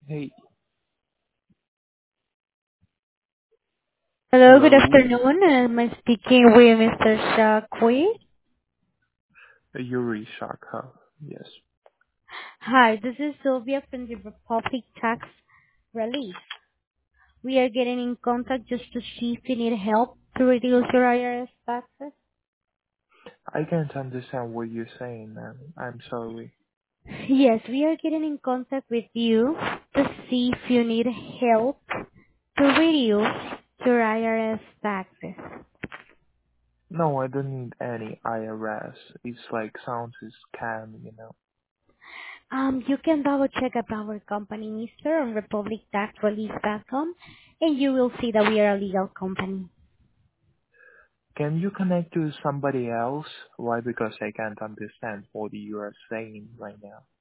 Hey, Hello, good hello. afternoon. Am I speaking with Mr. Shakwi? Yuri Shaka. Yes. Hi, this is Sylvia from the Republic Tax Relief. We are getting in contact just to see if you need help to reduce your IRS taxes. I can't understand what you're saying, man. I'm sorry. Yes, we are getting in contact with you to see if you need help to reduce your IRS taxes. No, I don't need any IRS. It's like sounds is scam. You can double check about our company, Mister, on republictaxrelief.com, and you will see that we are a legal company. Can you connect to somebody else? Why? Because I can't understand what you are saying right now.